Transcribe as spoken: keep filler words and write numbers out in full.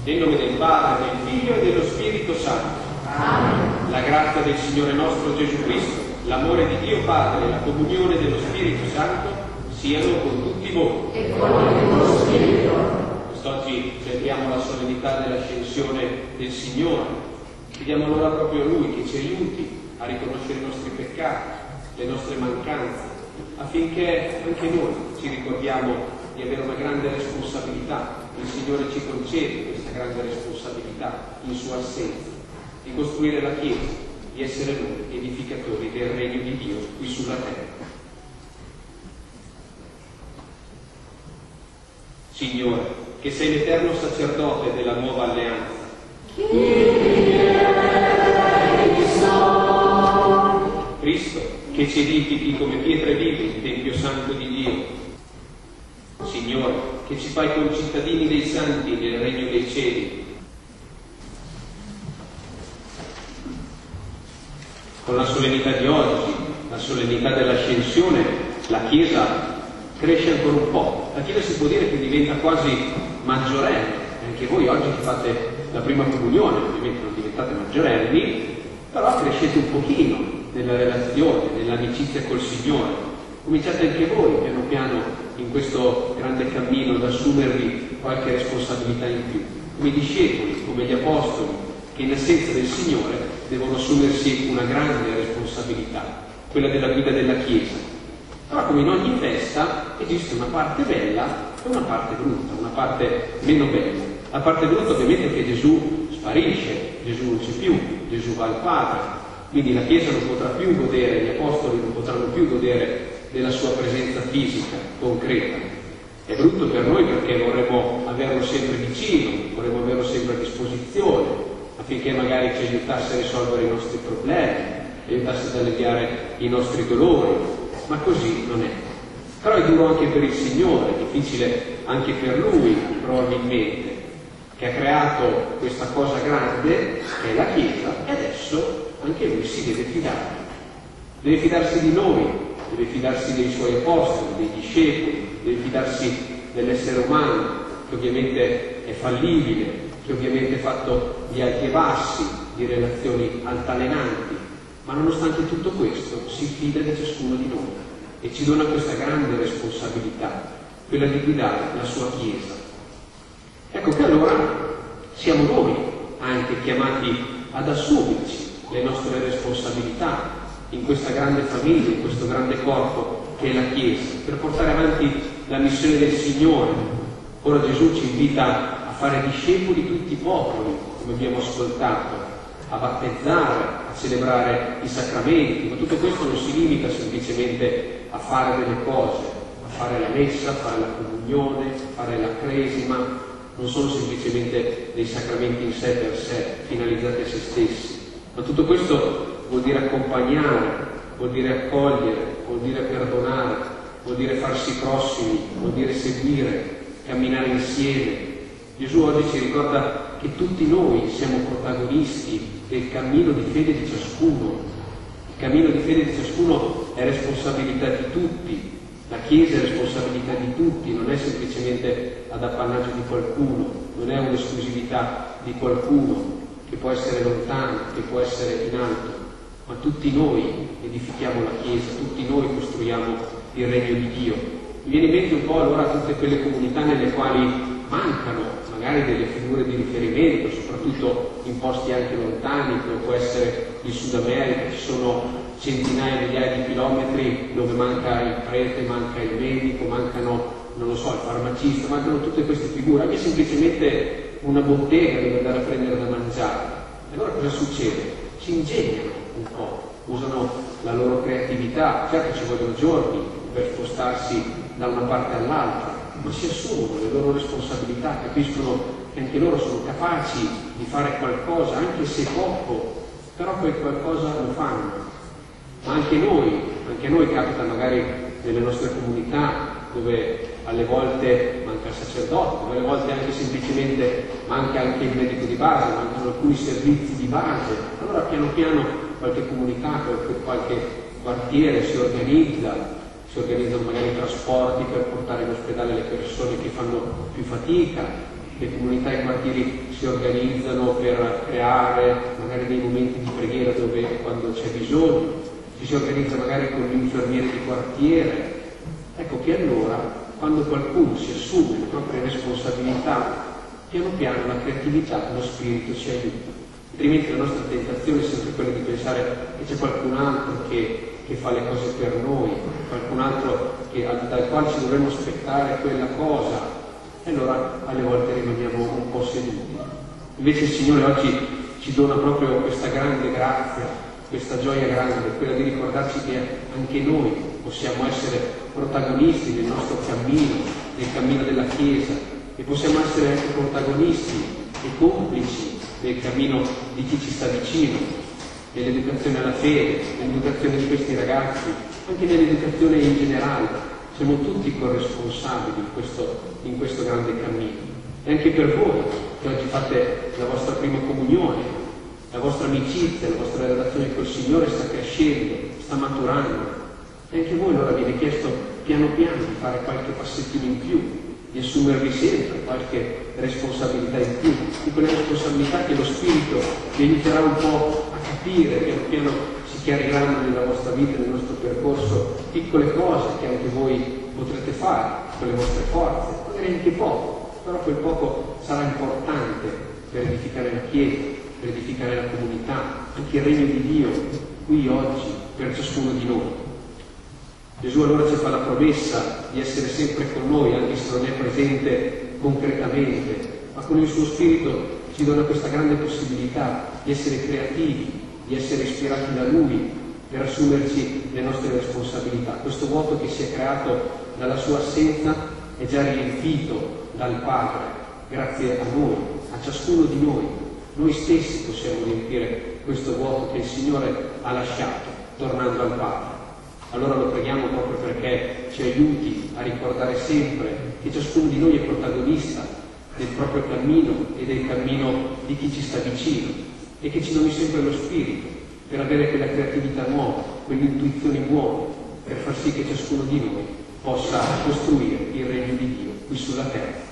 Nel nome del Padre, del Figlio e dello Spirito Santo. Amen. La grazia del Signore nostro Gesù Cristo, l'amore di Dio Padre e la comunione dello Spirito Santo siano con tutti voi. E con il tuo spirito. Quest'oggi celebriamo la solennità dell'ascensione del Signore. Chiediamo allora proprio a Lui che ci aiuti a riconoscere i nostri peccati, le nostre mancanze, affinché anche noi ci ricordiamo di avere una grande responsabilità. Il Signore ci concede questa grande responsabilità in sua assenza, di costruire la Chiesa, di essere noi edificatori del regno di Dio qui sulla terra. Signore, che sei l'eterno sacerdote della nuova alleanza, Cristo, che ci edifichi come pietre vive il Tempio Santo di Dio. Signore, che ci fai concittadini dei santi nel regno dei cieli. Con la solennità di oggi, la solennità dell'ascensione, la Chiesa cresce ancora un po'. La Chiesa si può dire che diventa quasi maggiorenne. Anche voi oggi che fate la prima comunione, ovviamente non diventate maggiorenni, però crescete un pochino nella relazione, nell'amicizia col Signore. Cominciate anche voi piano piano in questo grande cammino ad assumervi qualche responsabilità in più, come discepoli, come gli apostoli, che in assenza del Signore devono assumersi una grande responsabilità, quella della guida della Chiesa. Però come in ogni festa esiste una parte bella e una parte brutta, una parte meno bella. La parte brutta ovviamente è che Gesù sparisce, Gesù non c'è più, Gesù va al Padre, quindi la Chiesa non potrà più godere, gli apostoli non potranno più godere della sua presenza fisica, concreta. È brutto per noi perché vorremmo averlo sempre vicino, vorremmo averlo sempre a disposizione, affinché magari ci aiutasse a risolvere i nostri problemi, aiutasse ad alleviare i nostri dolori, ma così non è. Però è duro anche per il Signore, difficile anche per Lui, probabilmente, che ha creato questa cosa grande, che è la Chiesa, e adesso anche Lui si deve fidare. Deve fidarsi di noi, deve fidarsi dei Suoi apostoli, dei discepoli, deve fidarsi dell'essere umano, che ovviamente è fallibile, che ovviamente è fatto di alti e bassi, di relazioni altalenanti, ma nonostante tutto questo si fida di ciascuno di noi e ci dona questa grande responsabilità, quella di guidare la sua Chiesa. Ecco che allora siamo noi anche chiamati ad assumerci le nostre responsabilità in questa grande famiglia, in questo grande corpo che è la Chiesa, per portare avanti la missione del Signore. Ora Gesù ci invita a fare discepoli di tutti i popoli, come abbiamo ascoltato, a battezzare, a celebrare i sacramenti, ma tutto questo non si limita semplicemente a fare delle cose, a fare la messa, a fare la comunione, a fare la cresima. Non sono semplicemente dei sacramenti in sé per sé, finalizzati a se stessi, ma tutto questo vuol dire accompagnare, vuol dire accogliere, vuol dire perdonare, vuol dire farsi prossimi, vuol dire seguire, camminare insieme. Gesù oggi ci ricorda che tutti noi siamo protagonisti del cammino di fede di ciascuno. Il cammino di fede di ciascuno è responsabilità di tutti, la Chiesa è responsabilità di tutti, non è semplicemente ad appannaggio di qualcuno, non è un'esclusività di qualcuno che può essere lontano, che può essere in alto, ma tutti noi edifichiamo la Chiesa, tutti noi costruiamo il regno di Dio. Mi viene in mente un po' allora tutte quelle comunità nelle quali mancano magari delle figure di riferimento, soprattutto in posti anche lontani, come può essere il Sud America, ci sono centinaia, migliaia di chilometri dove manca il prete, manca il medico, mancano, non lo so, il farmacista, mancano tutte queste figure, anche semplicemente una bottega dove andare a prendere da mangiare. E allora cosa succede? Si ingegnano un po', usano la loro creatività, certo ci vogliono giorni per spostarsi da una parte all'altra, ma si assumono le loro responsabilità, capiscono che anche loro sono capaci di fare qualcosa, anche se poco, però quel qualcosa lo fanno. Ma anche noi, anche a noi capita magari nelle nostre comunità dove alle volte manca il sacerdote, dove alle volte anche semplicemente manca anche il medico di base, mancano alcuni servizi di base. Allora piano piano qualche comunità, qualche, qualche quartiere si organizza, si organizzano magari trasporti per portare in ospedale le persone che fanno più fatica, le comunità e i quartieri si organizzano per creare magari dei momenti di preghiera dove quando c'è bisogno, ci si organizza magari con l'infermiere di quartiere. Ecco che allora, quando qualcuno si assume le proprie responsabilità, piano piano la creatività, lo spirito ci aiuta. Altrimenti la nostra tentazione è sempre quella di pensare che c'è qualcun altro che, che fa le cose per noi, qualcun altro che, dal quale ci dovremmo aspettare quella cosa, e allora alle volte rimaniamo un po' seduti. Invece il Signore oggi ci dona proprio questa grande grazia, questa gioia grande, quella di ricordarci che anche noi possiamo essere protagonisti del nostro cammino, del cammino della Chiesa, e possiamo essere anche protagonisti e complici del cammino di chi ci sta vicino, nell'educazione alla fede, nell'educazione di questi ragazzi, anche nell'educazione in generale. Siamo tutti corresponsabili in questo, in questo grande cammino. E anche per voi, che oggi fate la vostra prima comunione, la vostra amicizia, la vostra relazione col Signore sta crescendo, sta maturando. E anche a voi allora viene chiesto piano piano di fare qualche passettino in più, di assumervi sempre qualche responsabilità in più, di quelle responsabilità che lo Spirito vi aiuterà un po' a capire, piano piano si chiariranno nella vostra vita, nel nostro percorso, piccole cose che anche voi potrete fare con le vostre forze, magari anche poco, però quel poco sarà importante per edificare la Chiesa, per edificare la comunità, anche il regno di Dio, qui oggi, per ciascuno di noi. Gesù allora ci fa la promessa di essere sempre con noi, anche se non è presente concretamente, ma con il suo Spirito ci dona questa grande possibilità di essere creativi, di essere ispirati da Lui, per assumerci le nostre responsabilità. Questo vuoto che si è creato dalla sua assenza è già riempito dal Padre, grazie a noi, a ciascuno di noi. Noi stessi possiamo riempire questo vuoto che il Signore ha lasciato, tornando al Padre. Allora lo preghiamo proprio perché ci aiuti a ricordare sempre che ciascuno di noi è protagonista del proprio cammino e del cammino di chi ci sta vicino, e che ci doni sempre lo Spirito per avere quella creatività nuova, quelle intuizioni nuove, per far sì che ciascuno di noi possa costruire il regno di Dio qui sulla terra.